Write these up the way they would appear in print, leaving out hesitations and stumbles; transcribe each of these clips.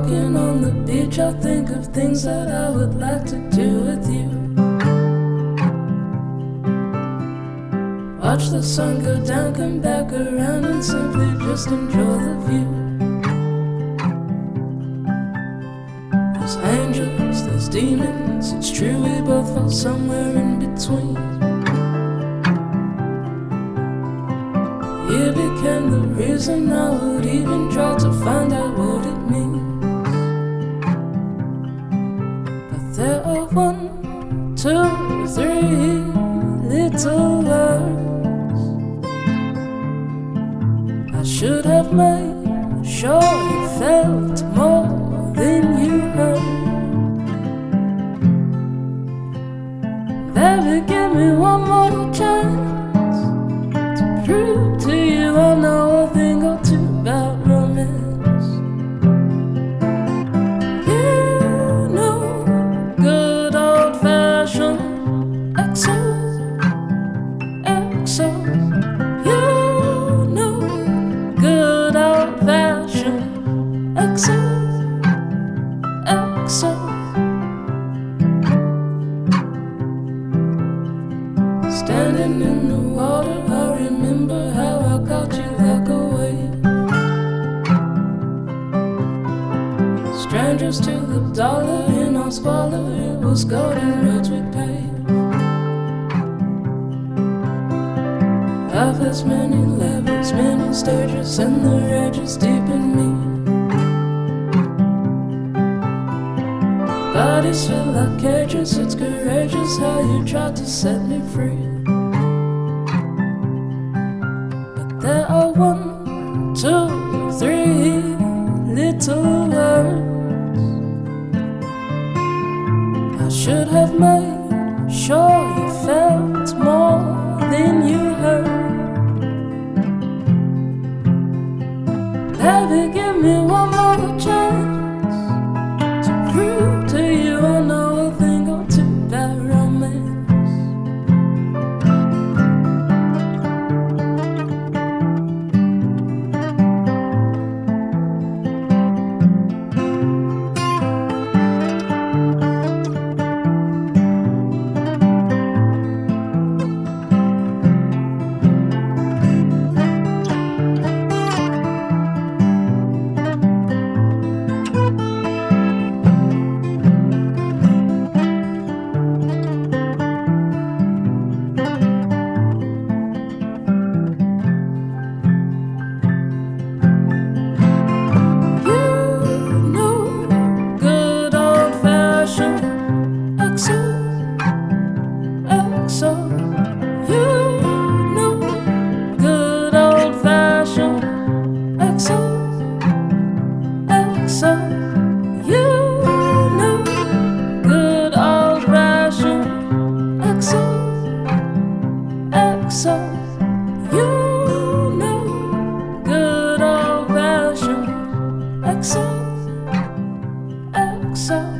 Walking on the beach, I think of things that I would like to do with you. Watch the sun go down, come back around, and simply just enjoy the view. There's angels, there's demons, it's true we both fall somewhere in between. You became the reason I would even try to find out what it means. But there are 1, 2, 3 little words I should have made sure you felt more than you heard. Baby, give me one more chance to prove to you I know a thing or two about romance. You know, good old-fashioned XO, XO. You know, good old-fashioned XO, XO. Standing in the water, I remember how I caught you like a wave. Strangers to the dollar in our squalor, it was golden roads we paved. Life has many levels, many stages, and the rage is deep in me. Bodies feel like cages, it's courageous how you tried to set me free. But there are 1, 2, 3 little words I should have made sure you felt more than you heard. Baby, give me one more chance to prove to you I know a thing or two about romance.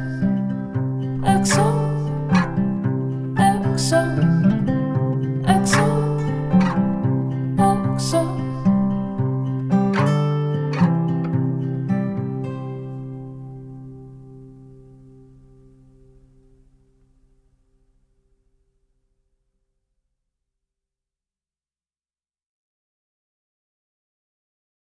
XO, XO, XO.